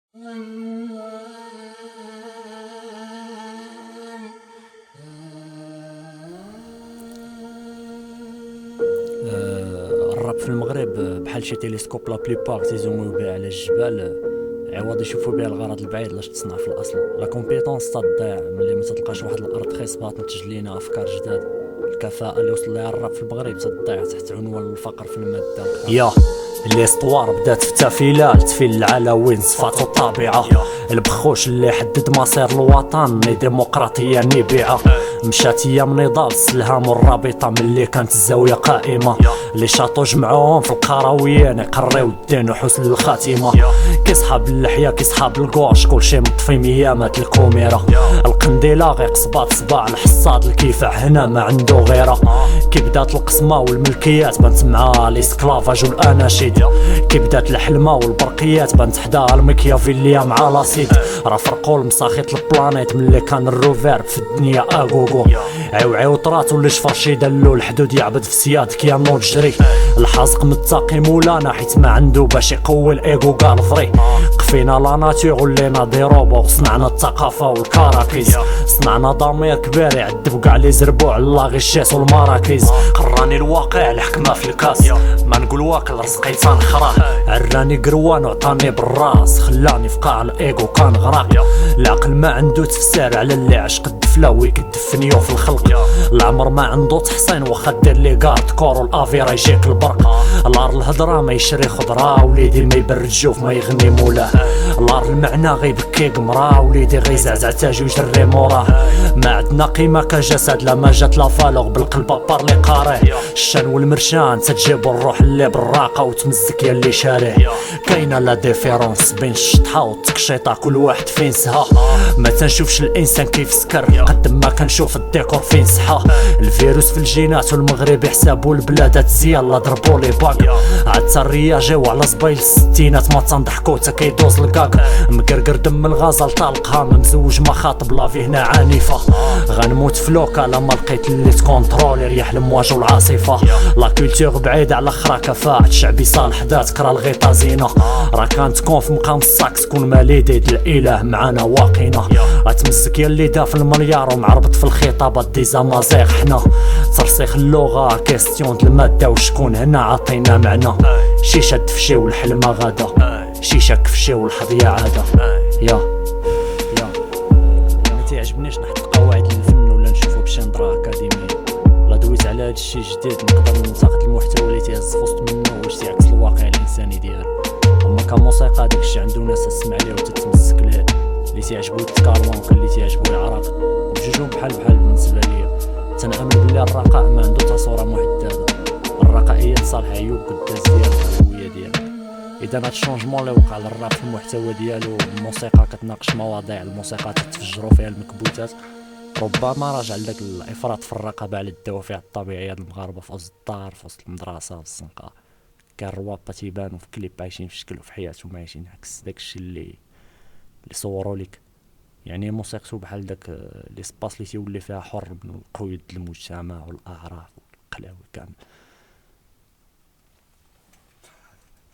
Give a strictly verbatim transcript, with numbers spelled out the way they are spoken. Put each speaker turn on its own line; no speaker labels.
الراب في المغرب بحال شي تيليسكوب لا بليبار تيزومو بها على الجبال عوض يشوفوا بها الغرض البعيد لاش تصنع في الاصل. لا كومبيتونس تضيع ملي ما تلقاش واحد الارض خصبه تنتج لينا افكار جداد. الكفاءه اللي وصل لها الراب في المغرب تضيع تحت عنوان الفقر في الماده. يا الاستوار بدات في تفيلة تفيل العلاوين صفات الطابعة. البخوش اللي حدد مصير الوطن ني ديمقراطية ني بيعة. مشات ايام نضال السلهام والرابطة ملي كانت الزاوية قائمة. اللي شاطو جمعوهم في القرويين يقريو الدين وحسن الخاتمة. كي صحاب اللحية كي صحاب الكوش كلشي مطفي ميامات الكوميرا. القنديلة غير قصبات صباع الحصاد الكيفاح هنا ما عنده غيره. كي بدات القسمة والملكيات بانت مع الاسكلافاج والاناشيد. كي بدات الحلمة والبرقيات بانت حداها المكيافيليا مع لاسيد. راه فرقوا المساخيط البلانيت ملي كان الروفير في الدنيا اغوغو. عيو عيو طرات واللي شفر شي دلو الحدود يعبد في سياد كيانو جري. الحازق متاقي مولانا حيت ما عنده باش يقوي الايغو قال فري. قفينا لا ناتور ولينا دي روبو صنعنا الثقافة والكراكيز. صنعنا ضمير كبير يعذب كاع لي زربوع الله غشاس والمراكز. قراني الواقع الحكمة في الكاس ما نقول واكل رزقي تنخراه. عراني قروان وعطاني بالراس خلاني في قاع الايغو كان غراق. العقل ما عنده تفسير على اللي عشق الدفلة ويكد فنيو في الخلق. العمر ما عنده تحصين واخا دير لي كارد كور والافيرا يجيك البرق. الار الهضره ما يشري خضره وليدي ما يبرد جوف ما يغني مولاه. الار المعنى غيبكي قمراه وليدي غيزعزع تاجو يجري موراه. ما عندنا قيمه كجسد لما جات لا فالوغ بالقلب بارلي قاريه. الشان والمرشان تجيبو الروح اللي بالراقه وتمزك يا اللي شاريه. كاينه لا ديفيرونس بين الشطحه والتقشيطه كل واحد فين سها. ما تنشوفش الانسان كيف سكر قد ما كنشوف الديكور فين صحا. الفيروس في الجينات والمغرب يحسبوا البلادات زيان لا ضربوا لي باك. عاد الريا جاو على صبايل الستينات ما تنضحكوا تا كيدوز الكاك. مقرقر دم الغزال طالقها ممزوج ما خاطب لا فيه هنا عنيفه. غنموت فلوكا لما لقيت اللي تكونترولي رياح الامواج والعاصفه. لا كولتور بعيد على اخرى كفاءة الشعبي صالح دات كرا الغيطا زينه. راه كانت تكون في مقام الساكس كون مالي ديد الاله معانا واقينا. غتمسك يا اللي دا في المليار ومعربط في الخطابات ديزامازيغ حنا. ترسيخ اللغه كيستيون الماده وشكون هنا عطينا معنى. شيشه تفشي والحلمه غادا شيشه كفشي والحظيه عاده. يا يا ما تيعجبنيش نحط قواعد للفن ولا نشوفو بشي نظره اكاديميه. لا دويت على هاد الشي جديد نقدر ننتقد المحتوى اللي تيهز في وسط منه واش تيعكس الواقع الانساني ديالو. اما كموسيقى داك الشي عندو ناس تسمع ليه وتتمسك ليه. اللي تيعجبو التكالون وكان اللي تيعجبو العراق وبجوجهم بحال بحال بالنسبه ليا. تنامن بلي الرقاء ما عنده تصوره محدده. الرقاء هي تصالح عيوب قداس ديال الهويه ديالو. اذا هاد الشونجمون اللي وقع للراب في المحتوى ديالو الموسيقى كتناقش مواضيع الموسيقى تتفجروا فيها المكبوتات ربما راجع لذاك الافراط في الرقابه على الدوافع الطبيعيه المغاربه في وسط الدار في وسط المدرسه في الزنقه. كان الروابط تيبانو في كليب عايشين في شكل وفي حياتهم عايشين عكس داكشي اللي اللي صوروا لك. يعني موسيقته بحال داك لي سباس اللي تيولي فيها حر من القيود المجتمع والاعراف والقلاوي كامل.